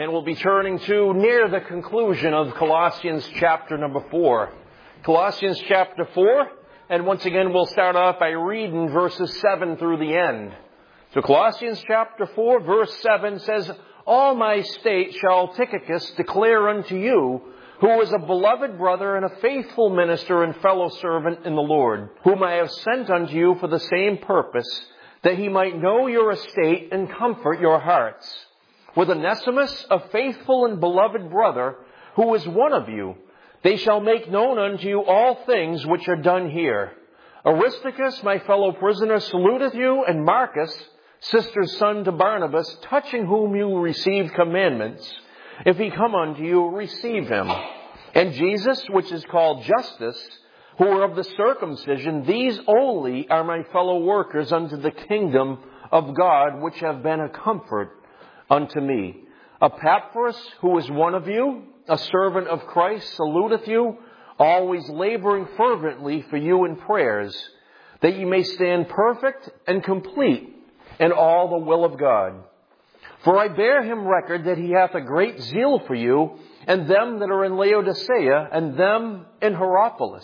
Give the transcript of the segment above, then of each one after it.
And we'll be turning to near the conclusion of Colossians chapter number 4. Colossians chapter 4, and once again we'll start off by reading verses 7 through the end. So Colossians chapter 4 verse 7 says, "All my state shall Tychicus declare unto you, who is a beloved brother and a faithful minister and fellow servant in the Lord, whom I have sent unto you for the same purpose, that he might know your estate and comfort your hearts. With Onesimus, a faithful and beloved brother, who is one of you, they shall make known unto you all things which are done here. Aristarchus, my fellow prisoner, saluteth you, and Marcus, sister's son to Barnabas, touching whom you received commandments. If he come unto you, receive him. And Jesus, which is called Justus, who are of the circumcision, these only are my fellow workers unto the kingdom of God, which have been a comfort unto me. Epaphras, who is one of you, a servant of Christ, saluteth you, always laboring fervently for you in prayers, that ye may stand perfect and complete in all the will of God. For I bear him record that he hath a great zeal for you, and them that are in Laodicea, and them in Hierapolis.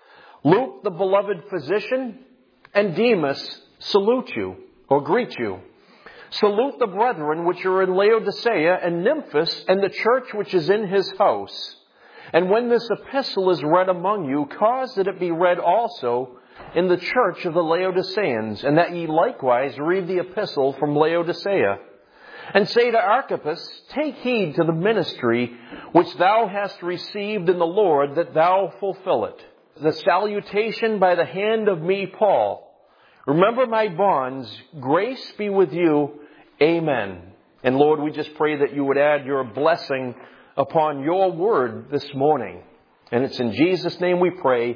Luke, the beloved physician, and Demas salute you, or greet you. Salute the brethren which are in Laodicea, and Nymphas, and the church which is in his house. And when this epistle is read among you, cause that it be read also in the church of the Laodiceans, and that ye likewise read the epistle from Laodicea. And say to Archippus, take heed to the ministry which thou hast received in the Lord, that thou fulfill it. The salutation by the hand of me, Paul. Remember my bonds. Grace be with you. Amen." And Lord, we just pray that you would add your blessing upon your word this morning. And it's in Jesus' name we pray.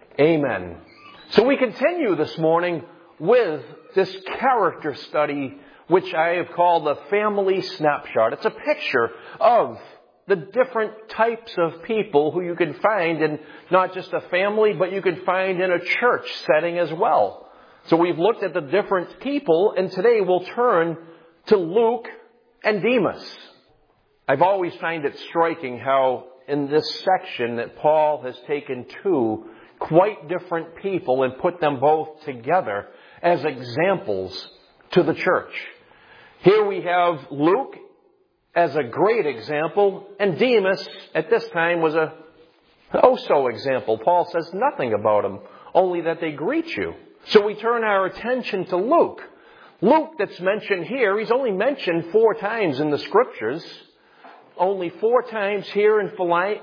Amen. So we continue this morning with this character study, which I have called the family snapshot. It's a picture of the different types of people who you can find in not just a family, but you can find in a church setting as well. So we've looked at the different people, and today we'll turn to Luke and Demas. I've always found it striking how in this section that Paul has taken two quite different people and put them both together as examples to the church. Here we have Luke as a great example, and Demas at this time was a oh-so example. Paul says nothing about him, only that they greet you. So we turn our attention to Luke. Luke that's mentioned here, he's only mentioned 4 times in the scriptures. Only 4 times here in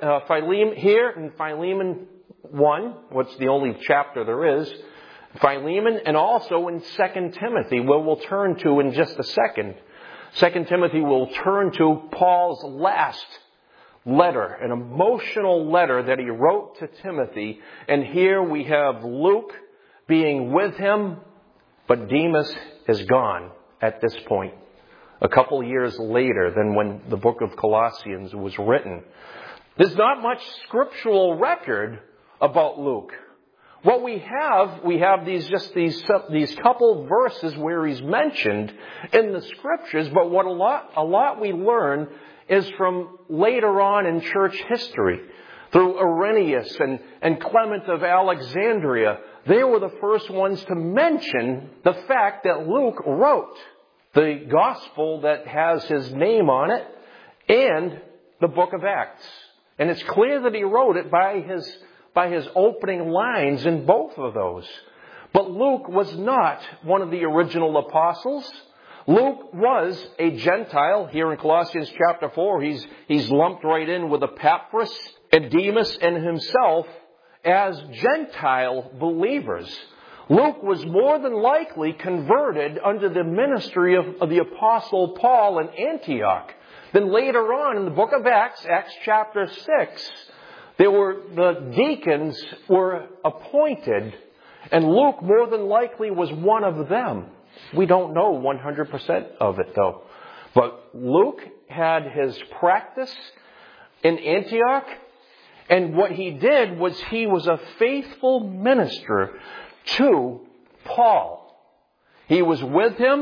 Philemon 1, what's the only chapter there is, Philemon, and also in 2 Timothy, where we'll turn to in just a second. 2 Timothy will turn to Paul's last letter, an emotional letter that he wrote to Timothy. And here we have Luke being with him, but Demas is gone at this point, a couple years later than when the book of Colossians was written. There's not much scriptural record about Luke. What we have these couple verses where he's mentioned in the scriptures, but what a lot we learn is from later on in church history. Through Irenaeus and Clement of Alexandria, they were the first ones to mention the fact that Luke wrote the gospel that has his name on it and the book of Acts. And it's clear that he wrote it by his opening lines in both of those. But Luke was not one of the original apostles. Luke was a Gentile. Here in Colossians chapter 4, he's lumped right in with Epaphras and Demas and himself as Gentile believers. Luke was more than likely converted under the ministry of the apostle Paul in Antioch. Then later on in the book of Acts chapter 6, the deacons were appointed, and Luke more than likely was one of them. We don't know 100% of it though. But Luke had his practice in Antioch, and what he did was he was a faithful minister to Paul. He was with him.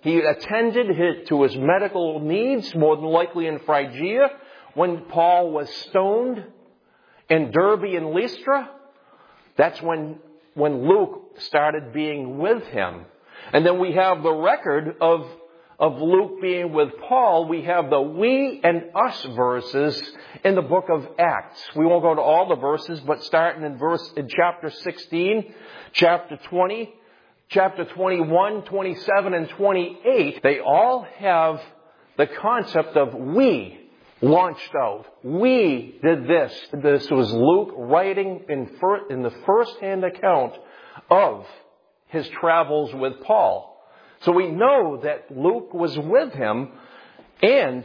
He attended to his medical needs, more than likely in Phrygia, when Paul was stoned in Derbe and Lystra. That's when Luke started being with him. And then we have the record of Luke being with Paul. We have the we and us verses in the book of Acts. We won't go to all the verses, but starting in chapter 16, chapter 20, chapter 21, 27, and 28, they all have the concept of we launched out. We did this. This was Luke writing in the first-hand account of his travels with Paul. So we know that Luke was with him, and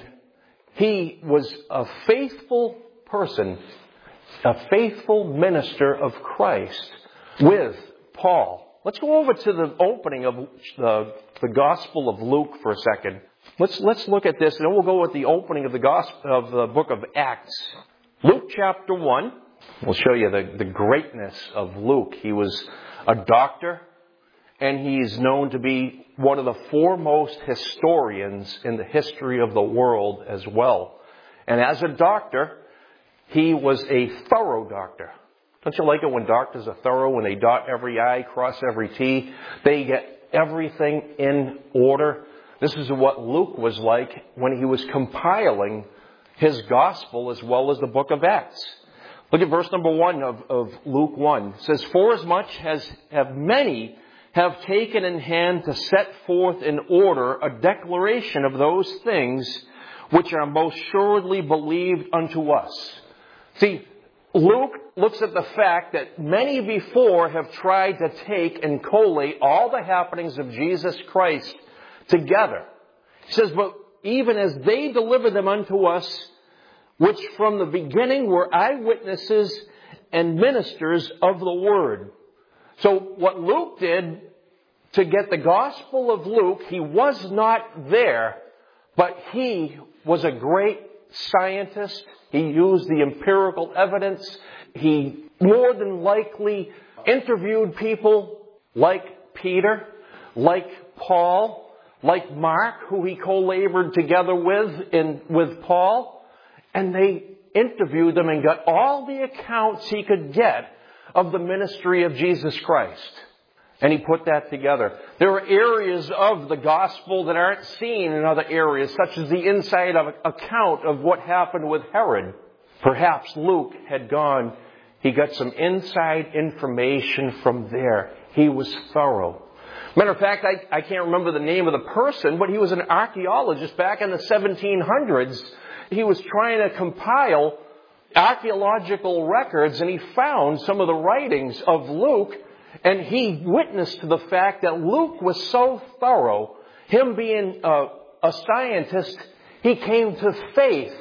he was a faithful person, a faithful minister of Christ with Paul. Let's go over to the opening of the Gospel of Luke for a second. Let's look at this, and then we'll go with the opening of the book of Acts. Luke chapter 1. We'll show you the greatness of Luke. He was a doctor, and he's known to be one of the foremost historians in the history of the world as well. And as a doctor, he was a thorough doctor. Don't you like it when doctors are thorough, when they dot every I, cross every T? They get everything in order. This is what Luke was like when he was compiling his gospel as well as the book of Acts. Look at verse number 1 of Luke 1. It says, "Forasmuch have many have taken in hand to set forth in order a declaration of those things which are most surely believed unto us." See, Luke looks at the fact that many before have tried to take and collate all the happenings of Jesus Christ together. He says, but even as they delivered them unto us, which from the beginning were eyewitnesses and ministers of the word. So what Luke did to get the Gospel of Luke, he was not there, but he was a great scientist. He used the empirical evidence. He more than likely interviewed people like Peter, like Paul, like Mark, who he co-labored together with Paul. And they interviewed them and got all the accounts he could get of the ministry of Jesus Christ. And he put that together. There are areas of the gospel that aren't seen in other areas, such as the inside account of what happened with Herod. Perhaps Luke he got some inside information from there. He was thorough. Matter of fact, I can't remember the name of the person, but he was an archaeologist back in the 1700s. He was trying to compile archaeological records, and he found some of the writings of Luke. And he witnessed to the fact that Luke was so thorough, him being a scientist, he came to faith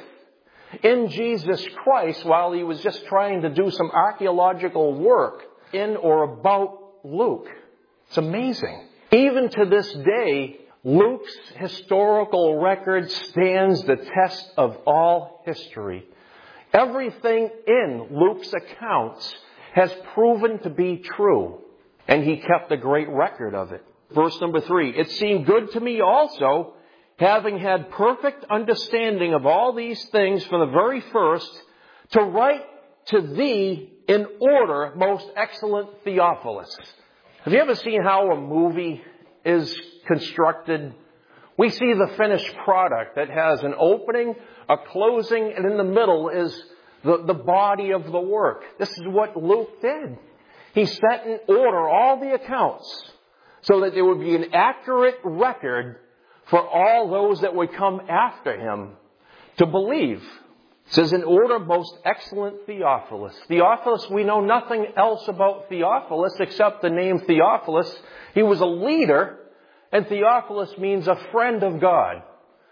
in Jesus Christ while he was just trying to do some archaeological work in or about Luke. It's amazing. Even to this day, Luke's historical record stands the test of all history. Everything in Luke's accounts has proven to be true. And he kept a great record of it. Verse number 3, "It seemed good to me also, having had perfect understanding of all these things from the very first, to write to thee in order, most excellent Theophilus." Have you ever seen how a movie is constructed? We see the finished product that has an opening, a closing, and in the middle is the body of the work. This is what Luke did. He set in order all the accounts so that there would be an accurate record for all those that would come after him to believe. It says, "In order, most excellent Theophilus." Theophilus, we know nothing else about Theophilus except the name Theophilus. He was a leader, and Theophilus means a friend of God.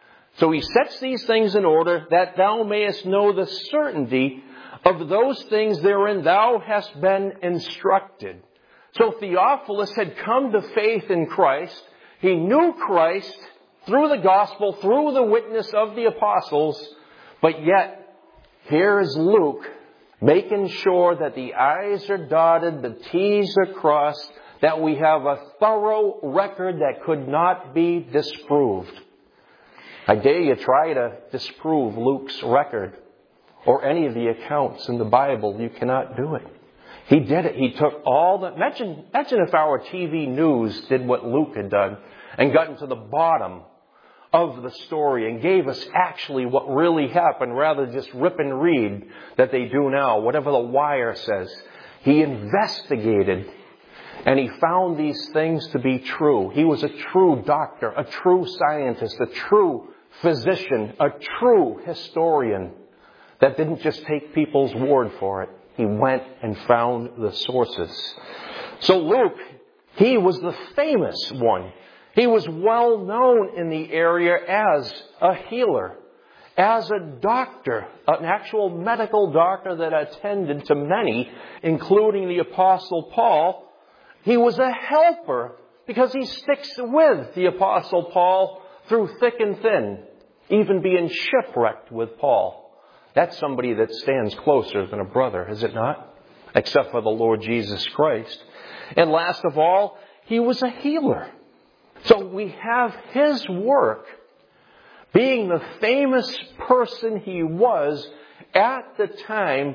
So he sets these things in order that thou mayest know the certainty of those things therein thou hast been instructed. So Theophilus had come to faith in Christ. He knew Christ through the gospel, through the witness of the apostles. But yet, here is Luke making sure that the I's are dotted, the T's are crossed, that we have a thorough record that could not be disproved. I dare you try to disprove Luke's record or any of the accounts in the Bible. You cannot do it. He did it. He took all the... Imagine if our TV news did what Luke had done and gotten to the bottom of the story and gave us actually what really happened rather than just rip and read that they do now, whatever the wire says. He investigated and he found these things to be true. He was a true doctor, a true scientist, a true physician, a true historian that didn't just take people's word for it. He went and found the sources. So Luke, he was the famous one. He was well known in the area as a healer, as a doctor, an actual medical doctor that attended to many, including the Apostle Paul. He was a helper because he sticks with the Apostle Paul through thick and thin, even being shipwrecked with Paul. That's somebody that stands closer than a brother, is it not? Except for the Lord Jesus Christ. And last of all, he was a healer. So we have his work, being the famous person he was at the time,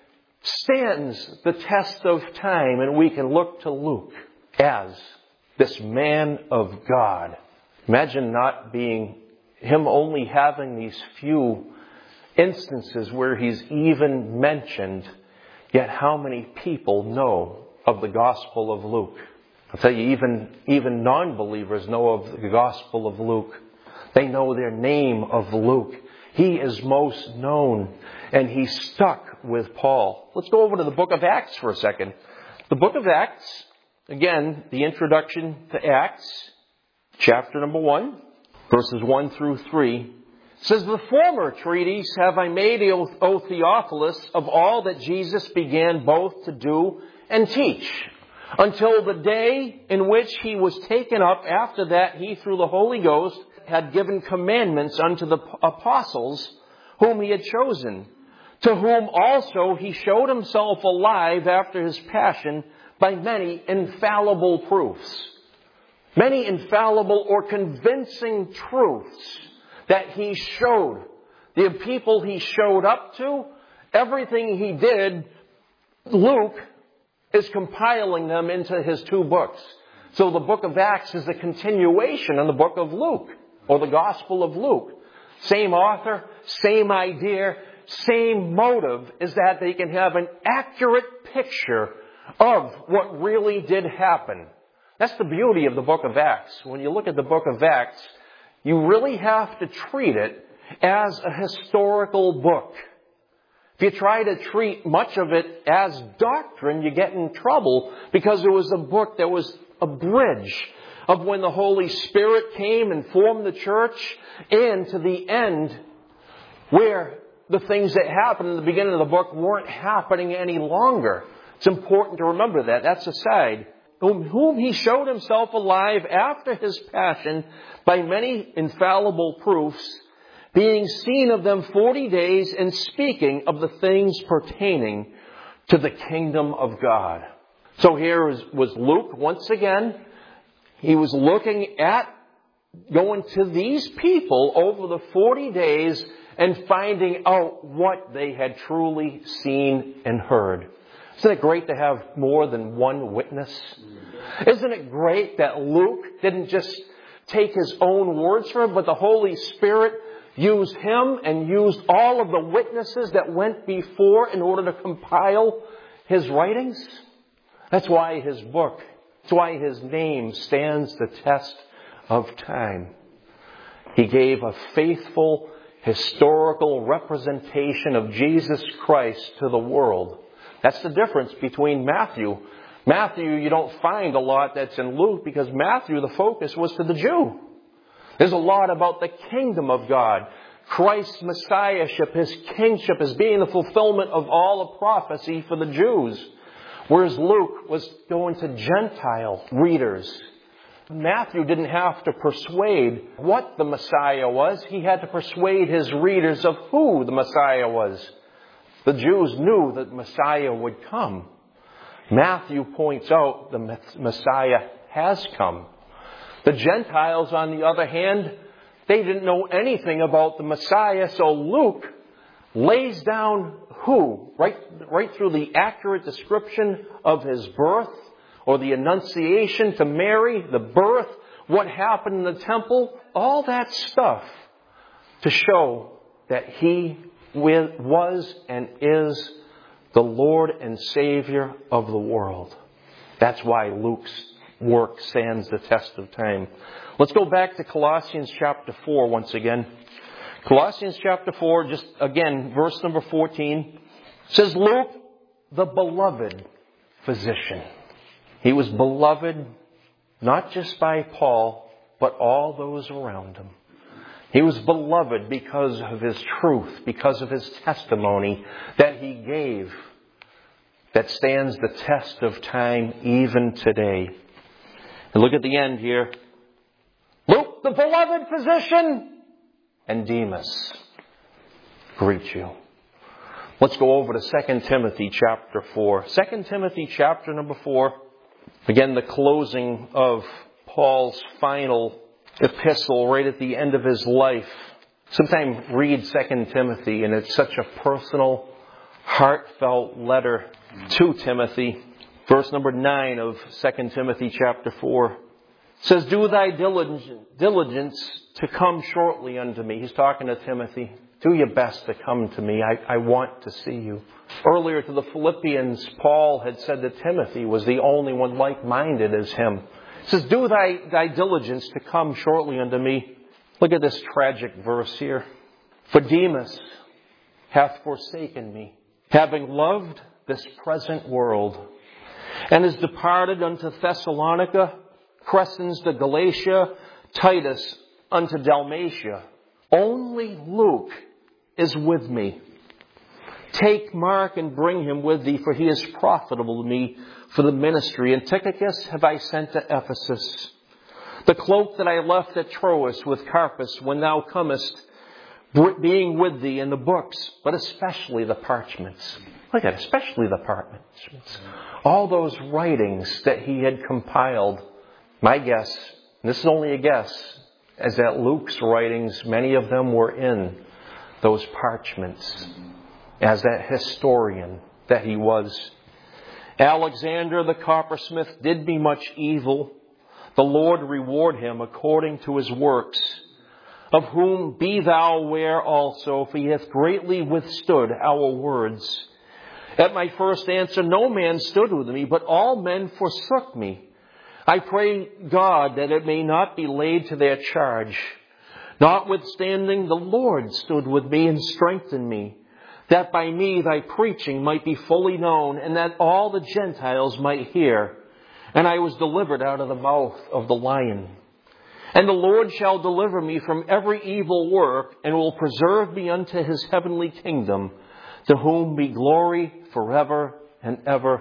stands the test of time, and we can look to Luke as this man of God. Imagine not being him, only having these few instances where he's even mentioned, yet how many people know of the Gospel of Luke? I'll tell you, even non-believers know of the Gospel of Luke. They know their name of Luke. He is most known, and he stuck with Paul. Let's go over to the book of Acts for a second. The book of Acts, again, the introduction to Acts, chapter number 1, verses 1 through 3, says, "The former treatise have I made, O Theophilus, of all that Jesus began both to do and teach, until the day in which he was taken up. After that he, through the Holy Ghost, had given commandments unto the apostles whom he had chosen, to whom also he showed himself alive after his passion by many infallible proofs." Many infallible or convincing truths that he showed. The people he showed up to, everything he did, Luke is compiling them into his 2 books. So the book of Acts is a continuation of the book of Luke, or the Gospel of Luke. Same author, same idea, same motive, is that they can have an accurate picture of what really did happen. That's the beauty of the book of Acts. When you look at the book of Acts, you really have to treat it as a historical book. If you try to treat much of it as doctrine, you get in trouble, because it was a book that was a bridge of when the Holy Spirit came and formed the church, and to the end where the things that happened in the beginning of the book weren't happening any longer. It's important to remember that. That's aside. Whom he showed himself alive after his passion by many infallible proofs, being seen of them 40 days, and speaking of the things pertaining to the kingdom of God. So here was Luke once again. He was looking at going to these people over the 40 days and finding out what they had truly seen and heard. Isn't it great to have more than one witness? Isn't it great that Luke didn't just take his own words for it, but the Holy Spirit used him and used all of the witnesses that went before in order to compile his writings? That's why his book, that's why his name stands the test of time. He gave a faithful historical representation of Jesus Christ to the world. That's the difference between Matthew. Matthew, you don't find a lot that's in Luke, because Matthew, the focus was to the Jew. There's a lot about the kingdom of God, Christ's messiahship, his kingship as being the fulfillment of all the prophecy for the Jews. Whereas Luke was going to Gentile readers. Matthew didn't have to persuade what the Messiah was. He had to persuade his readers of who the Messiah was. The Jews knew that Messiah would come. Matthew points out the Messiah has come. The Gentiles, on the other hand, they didn't know anything about the Messiah, so Luke lays down who? Right through the accurate description of his birth, or the Annunciation to Mary, the birth, what happened in the temple, all that stuff to show that he was and is the Lord and Savior of the world. That's why Luke's work stands the test of time. Let's go back to Colossians chapter 4 once again. Colossians chapter 4, just again, verse number 14, says, Luke, the beloved physician. He was beloved not just by Paul, but all those around him. He was beloved because of his truth, because of his testimony that he gave that stands the test of time even today. And look at the end here. Luke, the beloved physician, and Demas greet you. Let's go over to 2 Timothy chapter 4. 2 Timothy chapter number 4. Again, the closing of Paul's final epistle right at the end of his life. Sometimes read 2 Timothy, and it's such a personal, heartfelt letter to Timothy. Verse number 9 of 2 Timothy chapter 4 says, do thy diligence to come shortly unto me. He's talking to Timothy. Do your best to come to me. I want to see you. Earlier to the Philippians, Paul had said that Timothy was the only one like-minded as him. He says, do thy diligence to come shortly unto me. Look at this tragic verse here. For Demas hath forsaken me, having loved this present world, and is departed unto Thessalonica, Crescens to Galatia, Titus unto Dalmatia. Only Luke is with me. Take Mark and bring him with thee, for he is profitable to me for the ministry. And Tychicus have I sent to Ephesus. The cloak that I left at Troas with Carpus, when thou comest, being with thee, in the books, but especially the parchments. Look at it, especially the parchments. All those writings that he had compiled. My guess, and this is only a guess, is that Luke's writings, many of them were in those parchments as that historian that he was. Alexander the coppersmith did me much evil. The Lord reward him according to his works, of whom be thou aware also, for he hath greatly withstood our words. At my first answer no man stood with me, but all men forsook me. I pray God that it may not be laid to their charge. Notwithstanding, the Lord stood with me and strengthened me, that by me thy preaching might be fully known, and that all the Gentiles might hear. And I was delivered out of the mouth of the lion. And the Lord shall deliver me from every evil work, and will preserve me unto his heavenly kingdom, to whom be glory forever and ever.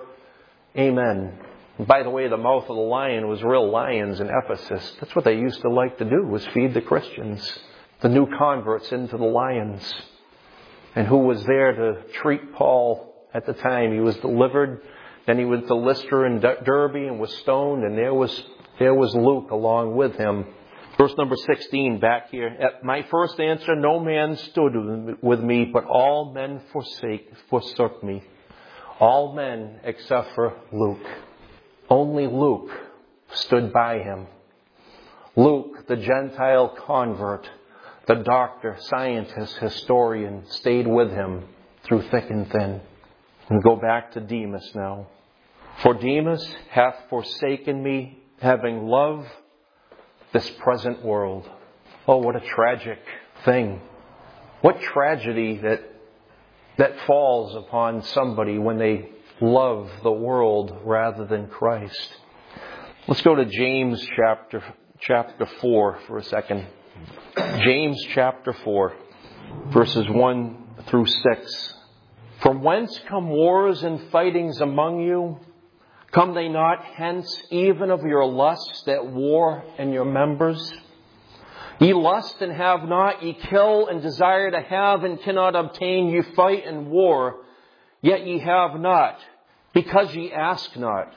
Amen. And by the way, the mouth of the lion was real lions in Ephesus. That's what they used to like to do, was feed the Christians, the new converts, into the lions. And who was there to treat Paul at the time? He was delivered. Then he went to Lystra and Derbe and was stoned. And there was Luke along with him. Verse number 16 back here. At my first answer, no man stood with me, but all men forsook me. All men except for Luke. Only Luke stood by him. Luke, the Gentile convert, the doctor, scientist, historian, stayed with him through thick and thin. And go back to Demas now. For Demas hath forsaken me, having loved this present world. Oh, what a tragic thing. What tragedy that falls upon somebody when they love the world rather than Christ. Let's go to James chapter 4 for a second. James chapter 4, verses 1 through 6. From whence come wars and fightings among you? Come they not hence even of your lusts that war in your members? Ye lust and have not, ye kill and desire to have and cannot obtain, ye fight and war, yet ye have not. because ye ask not.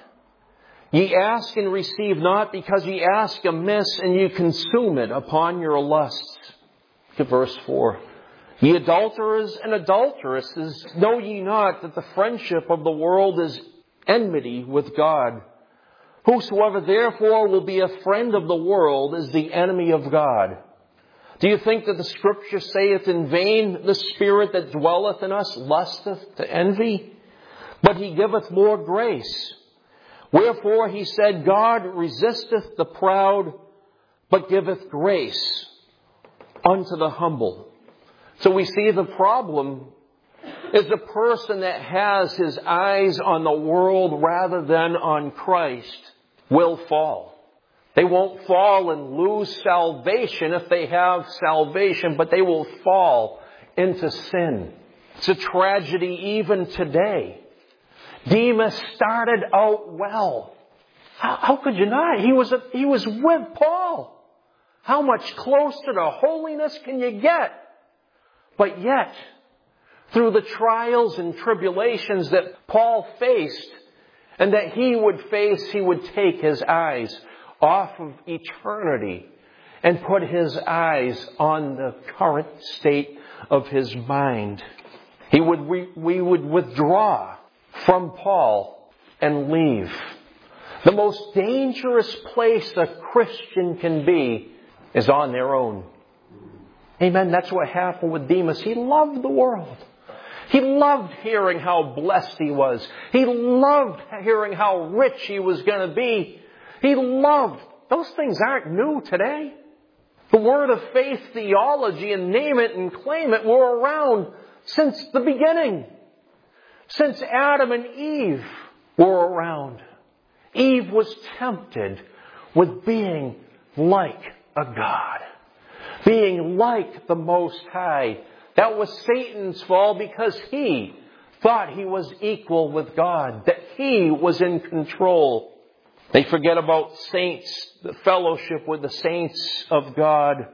Ye ask and receive not, because ye ask amiss, and ye consume it upon your lusts. Look at verse 4. Ye adulterers and adulteresses, know ye not that the friendship of the world is enmity with God? Whosoever therefore will be a friend of the world is the enemy of God. Do you think that the Scripture saith in vain, the Spirit that dwelleth in us lusteth to envy? But He giveth more grace. Wherefore He said, God resisteth the proud, but giveth grace unto the humble. So we see the problem is the person that has his eyes on the world rather than on Christ will fall. They won't fall and lose salvation if they have salvation, but they will fall into sin. It's a tragedy even today. Demas started out well. How could you not? He was with Paul. How much closer to holiness can you get? But yet, through the trials and tribulations that Paul faced and that he would face, he would take his eyes off of eternity and put his eyes on the current state of his mind. We would withdraw from Paul and leave. The most dangerous place a Christian can be is on their own. Amen. That's what happened with Demas. He loved the world. He loved hearing how blessed he was. He loved hearing how rich he was going to be. He loved. Those things aren't new today. The word of faith theology and name it and claim it were around since the beginning. Since Adam and Eve were around. Eve was tempted with being like a God. Being like the Most High. That was Satan's fall because he thought he was equal with God. That he was in control. They forget about saints, the fellowship with the saints of God.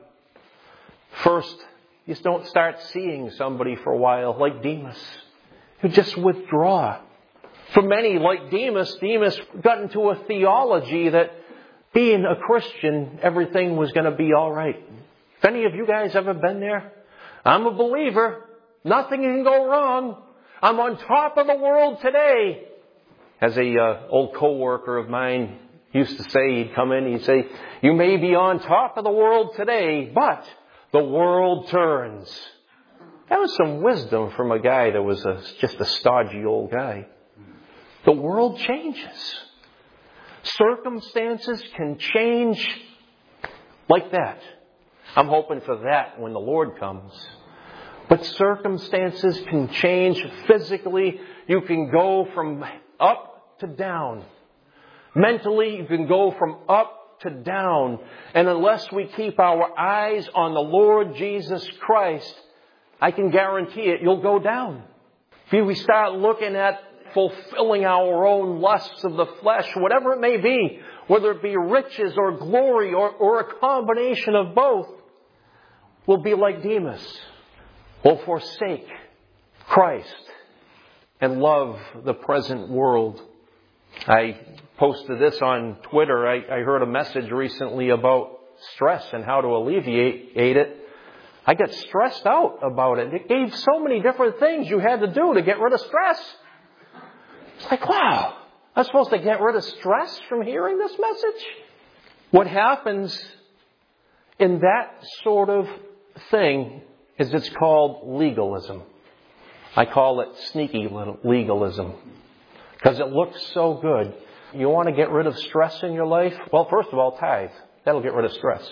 First, you just don't start seeing somebody for a while like Demas. You just withdraw. For many, like Demas got into a theology that being a Christian, everything was going to be all right. If any of you guys ever been there? I'm a believer. Nothing can go wrong. I'm on top of the world today. As a old co-worker of mine used to say, he'd come in, he'd say, you may be on top of the world today, but the world turns. That was some wisdom from a guy that was just a stodgy old guy. The world changes. Circumstances can change like that. I'm hoping for that when the Lord comes. But circumstances can change physically. You can go from up to down. Mentally, you can go from up to down. And unless we keep our eyes on the Lord Jesus Christ, I can guarantee it, you'll go down. If we start looking at fulfilling our own lusts of the flesh, whatever it may be, whether it be riches or glory or a combination of both, we'll be like Demas. We'll forsake Christ and love the present world. I posted this on Twitter. I heard a message recently about stress and how to alleviate it. I got stressed out about it. It gave so many different things you had to do to get rid of stress. It's like, wow, I'm supposed to get rid of stress from hearing this message? What happens in that sort of thing is it's called legalism. I call it sneaky legalism. Because it looks so good. You want to get rid of stress in your life? Well, first of all, tithe. That'll get rid of stress.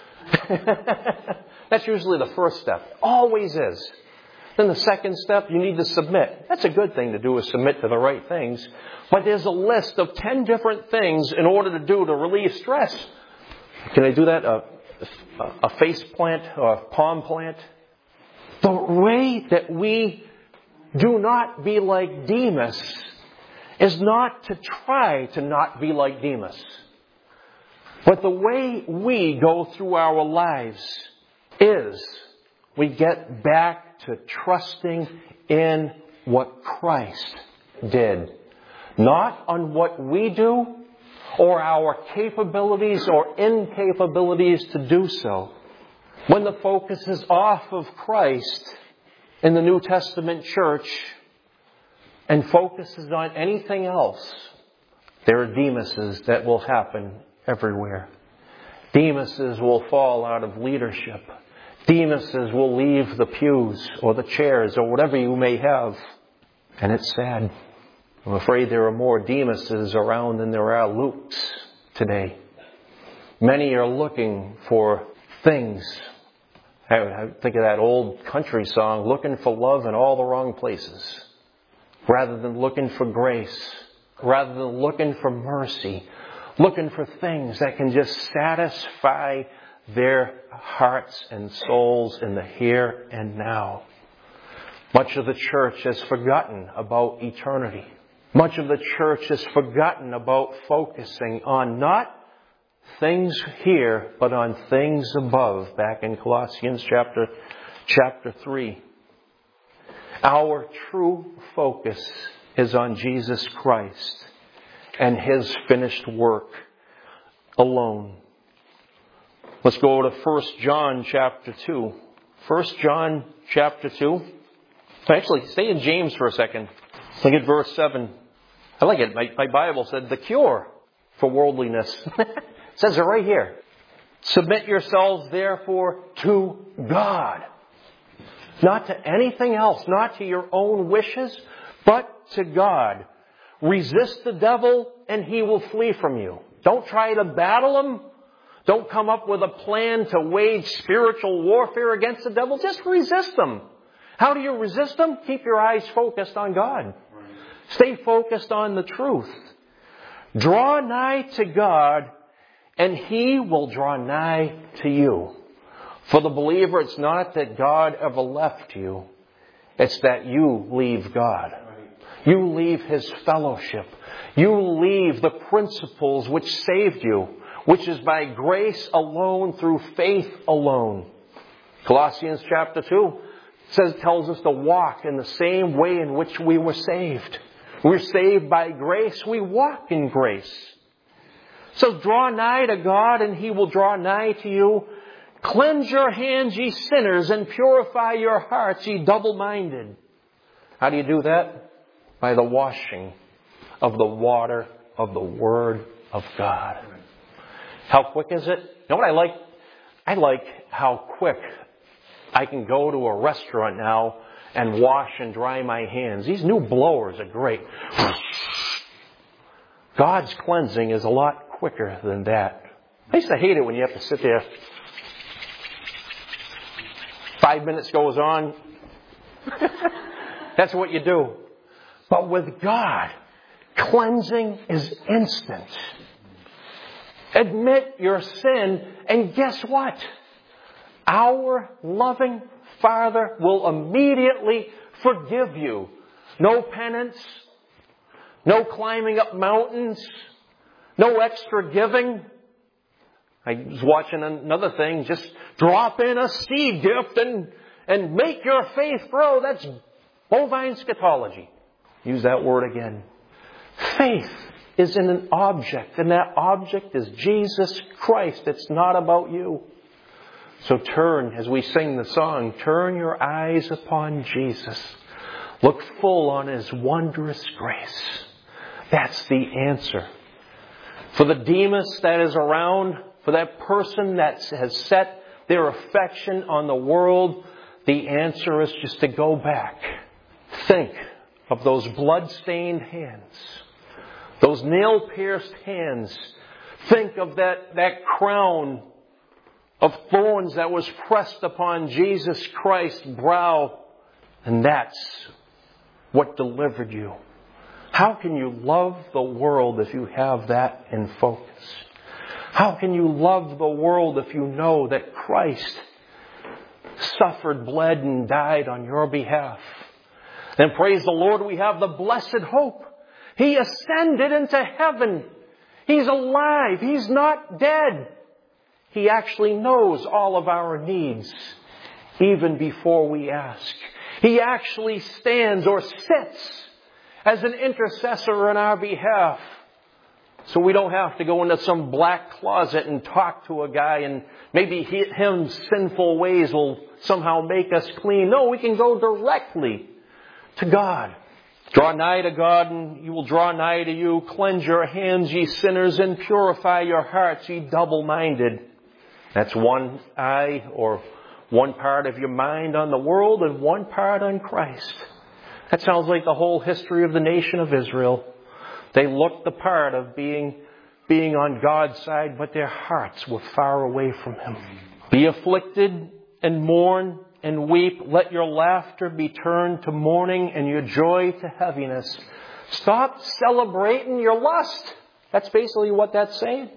That's usually the first step. Always is. Then the second step, you need to submit. That's a good thing to do, is submit to the right things. But there's a list of 10 different things in order to do to relieve stress. Can I do that? A face plant or a palm plant? The way that we do not be like Demas is not to try to not be like Demas. But the way we go through our lives is we get back to trusting in what Christ did. not on what we do or our capabilities or incapabilities to do so. When the focus is off of Christ in the New Testament church and focuses on anything else, there are Demases that will happen everywhere. Demases will fall out of leadership. Demases will leave the pews or the chairs or whatever you may have. And it's sad. I'm afraid there are more Demases around than there are Lukes today. Many are looking for things. I think of that old country song, looking for love in all the wrong places. Rather than looking for grace. Rather than looking for mercy. Looking for things that can just satisfy their hearts and souls in the here and now. Much of the church has forgotten about eternity. Much of the church has forgotten about focusing on not things here, but on things above, back in Colossians chapter 3. Our true focus is on Jesus Christ and His finished work alone. Let's go to 1 John chapter 2. 1 John chapter 2. Actually, stay in James for a second. Look at verse 7. I like it. My Bible said the cure for worldliness. It says it right here. Submit yourselves therefore to God. Not to anything else. Not to your own wishes, but to God. Resist the devil and he will flee from you. Don't try to battle him. Don't come up with a plan to wage spiritual warfare against the devil. Just resist him. How do you resist him? Keep your eyes focused on God. Stay focused on the truth. Draw nigh to God and He will draw nigh to you. For the believer, it's not that God ever left you. It's that you leave God. You leave His fellowship. You leave the principles which saved you, which is by grace alone, through faith alone. Colossians chapter 2 tells us to walk in the same way in which we were saved. We're saved by grace. We walk in grace. So draw nigh to God and He will draw nigh to you. Cleanse your hands, ye sinners, and purify your hearts, ye double-minded. How do you do that? By the washing of the water of the Word of God. How quick is it? You know what I like? I like how quick I can go to a restaurant now and wash and dry my hands. These new blowers are great. God's cleansing is a lot quicker than that. I used to hate it when you have to sit there. 5 minutes goes on. That's what you do. But with God, cleansing is instant. Admit your sin, and guess what? Our loving Father will immediately forgive you. No penance, no climbing up mountains, no extra giving. I was watching another thing. Just drop in a seed gift and make your faith grow. That's bovine scatology. Use that word again. Faith is in an object, and that object is Jesus Christ. It's not about you. So turn, as we sing the song, turn your eyes upon Jesus. Look full on His wondrous grace. That's the answer. For the Demas that is around, for that person that has set their affection on the world, the answer is just to go back. Think of those blood-stained hands, those nail-pierced hands. Think of that crown of thorns that was pressed upon Jesus Christ's brow. And that's what delivered you. How can you love the world if you have that in focus? How can you love the world if you know that Christ suffered, bled, and died on your behalf? Then praise the Lord, we have the blessed hope. He ascended into heaven. He's alive. He's not dead. He actually knows all of our needs, even before we ask. He actually stands or sits as an intercessor on our behalf. So we don't have to go into some black closet and talk to a guy and maybe his sinful ways will somehow make us clean. No, we can go directly to God. Draw nigh to God and He will draw nigh to you. Cleanse your hands, ye sinners, and purify your hearts, ye double-minded. That's one eye or one part of your mind on the world and one part on Christ. That sounds like the whole history of the nation of Israel. They looked the part of being on God's side, but their hearts were far away from Him. Be afflicted and mourn and weep. Let your laughter be turned to mourning and your joy to heaviness. Stop celebrating your lust. That's basically what that's saying.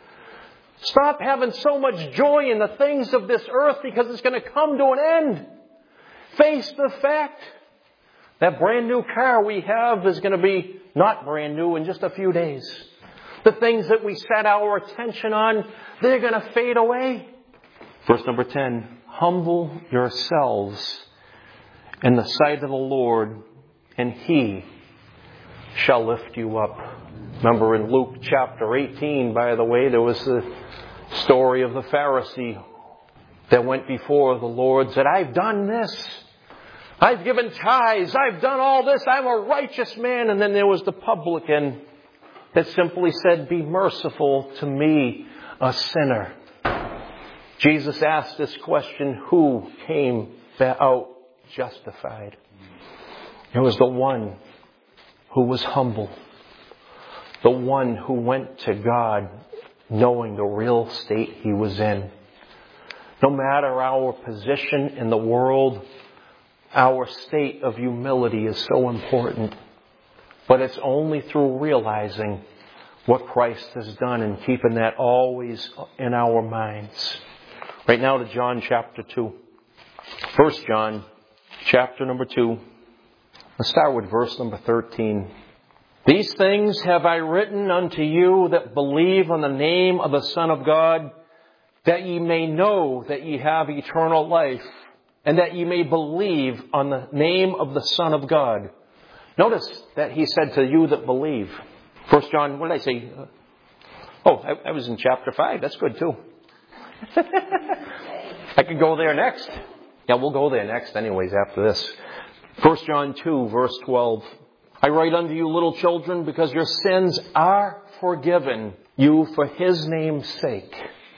Stop having so much joy in the things of this earth because it's going to come to an end. Face the fact that brand new car we have is going to be not brand new in just a few days. The things that we set our attention on, they're going to fade away. Verse number 10, humble yourselves in the sight of the Lord, and He shall lift you up. Remember in Luke chapter 18, by the way, there was the story of the Pharisee that went before the Lord, said, I've done this. I've given tithes. I've done all this. I'm a righteous man. And then there was the publican that simply said, be merciful to me, a sinner. Jesus asked this question, who came out justified? It was the one who was humble. The one who went to God knowing the real state he was in. No matter our position in the world, our state of humility is so important. But it's only through realizing what Christ has done and keeping that always in our minds. Right now to John chapter 2. 1 John chapter number 2. Let's start with verse number 13. These things have I written unto you that believe on the name of the Son of God, that ye may know that ye have eternal life, and that ye may believe on the name of the Son of God. Notice that he said to you that believe. 1 John, what did I say? I was in chapter 5. That's good too. I could go there next. Yeah, we'll go there next anyways after this. 1 John 2, verse 12. I write unto you, little children, because your sins are forgiven you for His name's sake.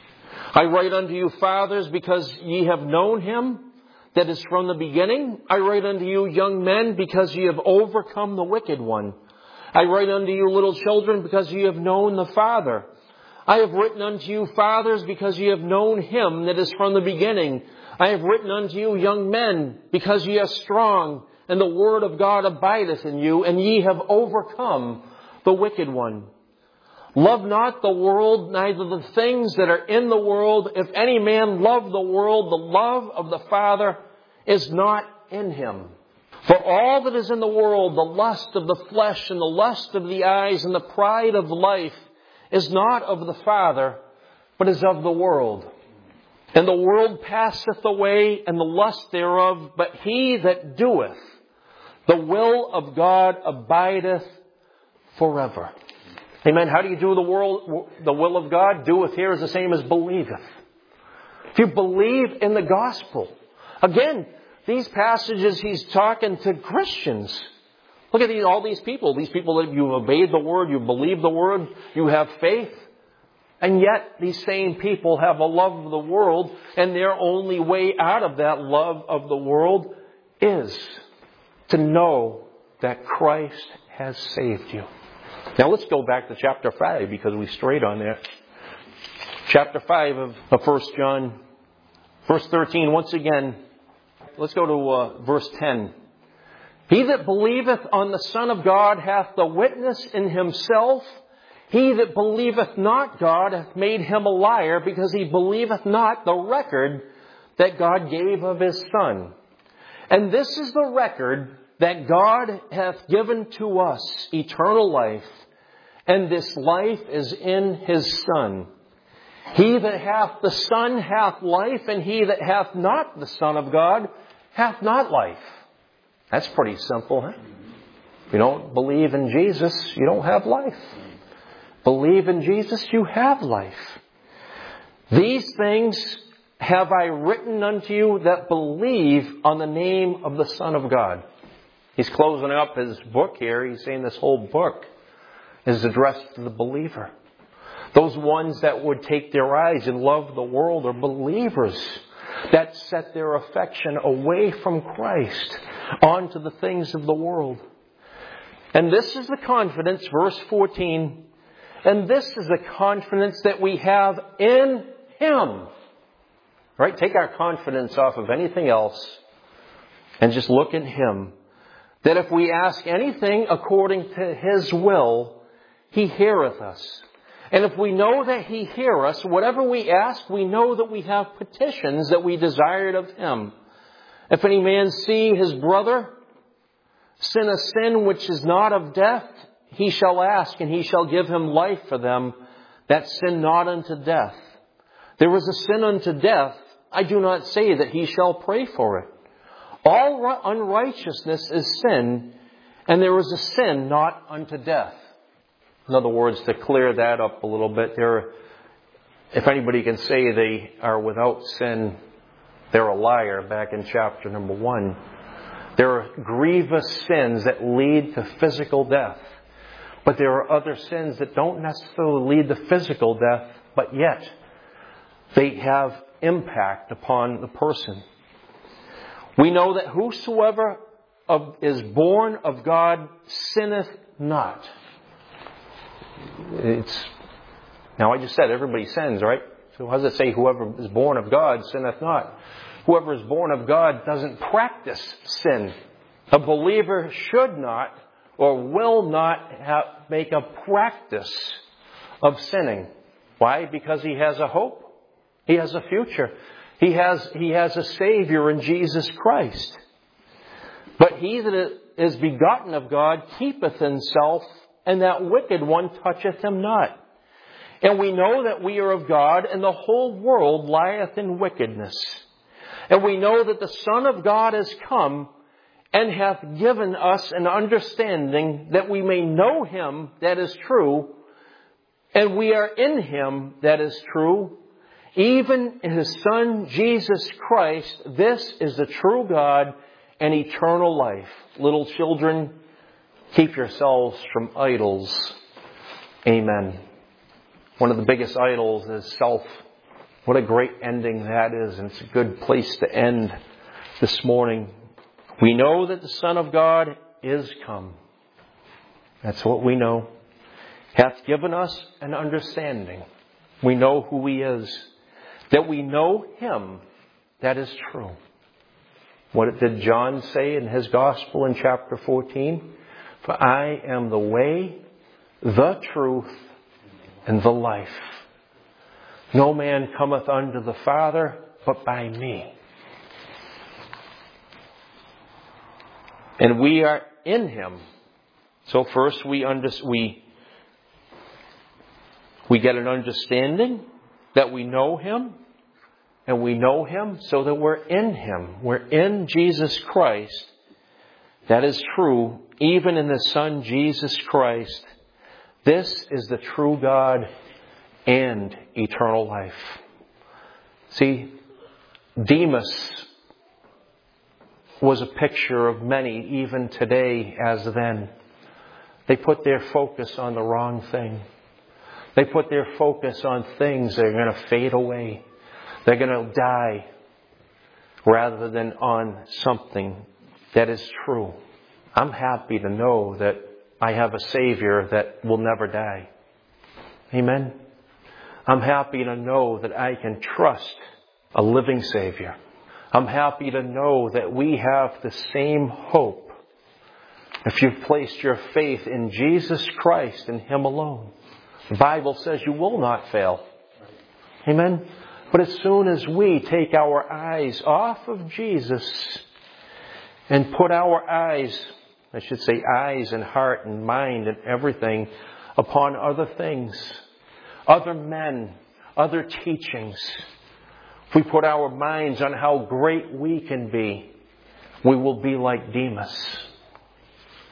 I write unto you, fathers, because ye have known Him that is from the beginning. I write unto you, young men, because ye have overcome the wicked one. I write unto you, little children, because ye have known the Father. I have written unto you, fathers, because ye have known Him that is from the beginning. I have written unto you, young men, because ye are strong, and the word of God abideth in you, and ye have overcome the wicked one. Love not the world, neither the things that are in the world. If any man love the world, the love of the Father is not in him. For all that is in the world, the lust of the flesh and the lust of the eyes and the pride of life, is not of the Father, but is of the world. And the world passeth away, and the lust thereof, but he that doeth the will of God abideth forever. Amen. How do you do the will of God? Doeth here is the same as believeth. If you believe in the gospel. Again, these passages he's talking to Christians. Look at all these people. These people that you've obeyed the word, you believe the word, you have faith. And yet these same people have a love of the world, and their only way out of that love of the world is to know that Christ has saved you. Now let's go back to chapter 5 because we strayed on there. Chapter 5 of 1 John, verse 13, once again. Let's go to verse 10. He that believeth on the Son of God hath the witness in himself. He that believeth not God hath made him a liar, because he believeth not the record that God gave of his Son. And this is the record that God hath given to us, eternal life, and this life is in his Son. He that hath the Son hath life, and he that hath not the Son of God hath not life. That's pretty simple, huh? If you don't believe in Jesus, you don't have life. Believe in Jesus, you have life. These things have I written unto you that believe on the name of the Son of God. He's closing up his book here. He's saying this whole book is addressed to the believer. Those ones that would take their eyes and love the world are believers that set their affection away from Christ onto the things of the world. And this is the confidence, verse 14, and this is the confidence that we have in Him. Right? Take our confidence off of anything else and just look in Him. That if we ask anything according to His will, He heareth us. And if we know that He hear us, whatever we ask, we know that we have petitions that we desired of Him. If any man see his brother sin a sin which is not of death, he shall ask, and He shall give him life for them that sin not unto death. There is a sin unto death, I do not say that he shall pray for it. All unrighteousness is sin, and there is a sin not unto death. In other words, to clear that up a little bit, if anybody can say they are without sin, they're a liar, back in chapter number 1. There are grievous sins that lead to physical death. But there are other sins that don't necessarily lead to physical death, but yet they have impact upon the person. We know that whosoever is born of God sinneth not. Now I just said everybody sins, right? So how does it say whoever is born of God sinneth not? Whoever is born of God doesn't practice sin. A believer should not or will not make a practice of sinning. Why? Because he has a hope. He has a future. He has a Savior in Jesus Christ. But he that is begotten of God keepeth himself, and that wicked one toucheth him not. And we know that we are of God, and the whole world lieth in wickedness. And we know that the Son of God is come, and hath given us an understanding that we may know Him that is true, and we are in Him that is true, even in His Son Jesus Christ. This is the true God and eternal life. Little children, keep yourselves from idols. Amen. One of the biggest idols is self. What a great ending that is, and it's a good place to end this morning. We know that the Son of God is come. That's what we know. Hath given us an understanding. We know who He is. That we know Him that is true. What did John say in his Gospel in chapter 14? For I am the way, the truth, and the life. No man cometh unto the Father but by me. And we are in Him. So first we get an understanding that we know Him. And we know Him so that we're in Him. We're in Jesus Christ. That is true, even in the Son Jesus Christ. This is the true God and eternal life. See, Demas was a picture of many, even today as then. They put their focus on the wrong thing. They put their focus on things that are going to fade away. They're going to die rather than on something that is true. I'm happy to know that I have a Savior that will never die. Amen. I'm happy to know that I can trust a living Savior. I'm happy to know that we have the same hope. If you've placed your faith in Jesus Christ and Him alone, the Bible says you will not fail. Amen. But as soon as we take our eyes off of Jesus and put our eyes, I should say eyes and heart and mind and everything upon other things, other men, other teachings, if we put our minds on how great we can be, we will be like Demas.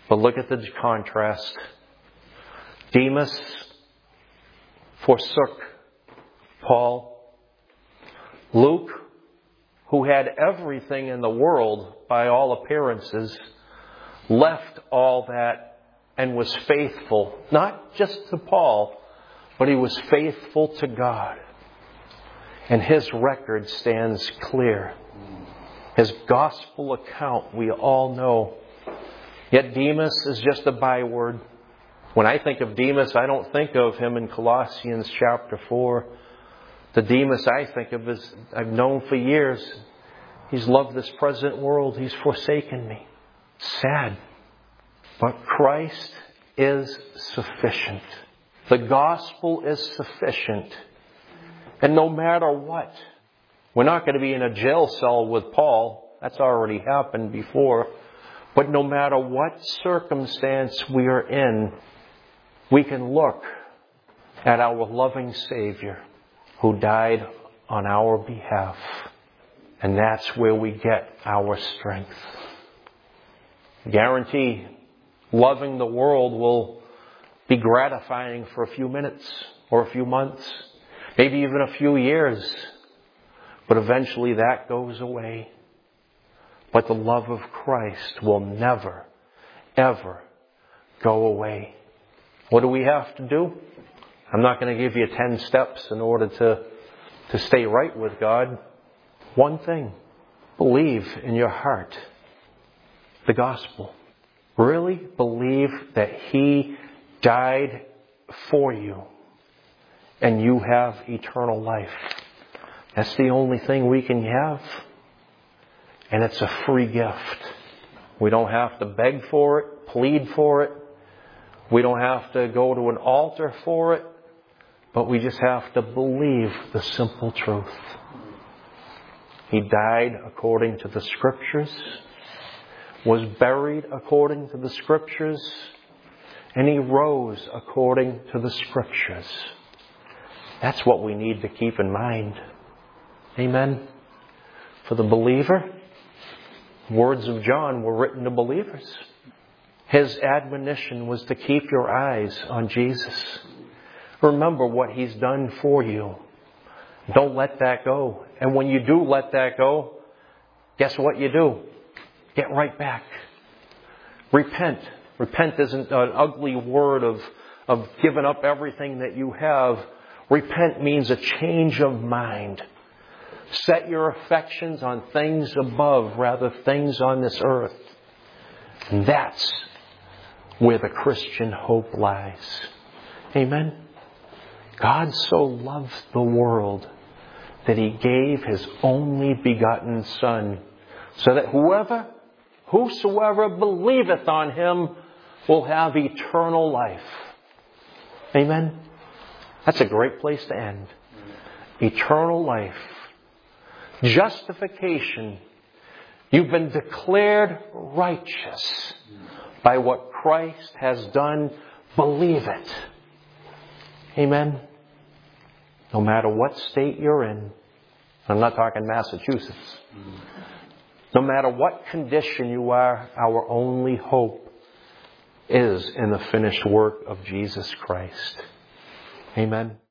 But look at the contrast. Demas forsook Paul. Luke, who had everything in the world by all appearances, left all that and was faithful, not just to Paul, but he was faithful to God. And his record stands clear. His gospel account we all know. Yet Demas is just a byword. When I think of Demas, I don't think of him in Colossians chapter 4. The Demas I think of is I've known for years. He's loved this present world. He's forsaken me. Sad. But Christ is sufficient. The gospel is sufficient. And no matter what, we're not going to be in a jail cell with Paul. That's already happened before. But no matter what circumstance we are in, we can look at our loving Savior who died on our behalf. And that's where we get our strength. Guarantee loving the world will be gratifying for a few minutes or a few months, maybe even a few years. But eventually that goes away. But the love of Christ will never, ever go away. What do we have to do? I'm not going to give you 10 steps in order to stay right with God. One thing. Believe in your heart the gospel. Really believe that He died for you and you have eternal life. That's the only thing we can have. And it's a free gift. We don't have to beg for it, plead for it. We don't have to go to an altar for it. But we just have to believe the simple truth. He died according to the Scriptures, was buried according to the Scriptures, and He rose according to the Scriptures. That's what we need to keep in mind. Amen. For the believer, words of John were written to believers. His admonition was to keep your eyes on Jesus. Remember what He's done for you. Don't let that go. And when you do let that go, guess what you do? Get right back. Repent. Repent isn't an ugly word of giving up everything that you have. Repent means a change of mind. Set your affections on things above rather things on this earth. And that's where the Christian hope lies. Amen. God so loved the world that He gave His only begotten Son, so that whosoever believeth on Him will have eternal life. Amen. That's a great place to end. Eternal life. Justification. You've been declared righteous by what Christ has done. Believe it. Amen. No matter what state you're in. I'm not talking Massachusetts. No matter what condition you are, our only hope is in the finished work of Jesus Christ. Amen.